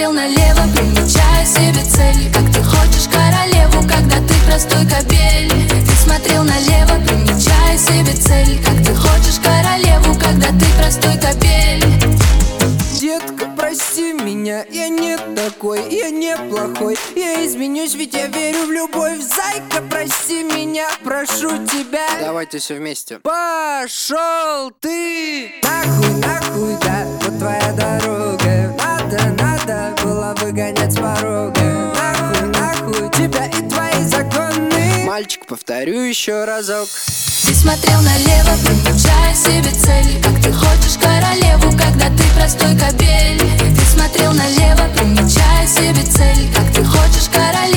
смотрел налево, примечая себе цель. Как ты хочешь королеву, когда ты простой кобель. Ты смотрел налево, примечая себе цель. Как ты хочешь королеву, когда ты простой кобель. Детка, прости меня, я не такой, я не плохой. Я изменюсь, ведь я верю в любовь. Зайка, прости меня, прошу тебя. Давайте все вместе. Пошел ты! Нахуй, нахуй, да, вот твоя дорога. Надо было выгонять с порога. Нахуй, нахуй, тебя и твои законы. Мальчик, повторю еще разок. Ты смотрел налево, примечая себе цель. Как ты хочешь королеву, когда ты простой кобель. Ты смотрел налево, примечая себе цель. Как ты хочешь королеву,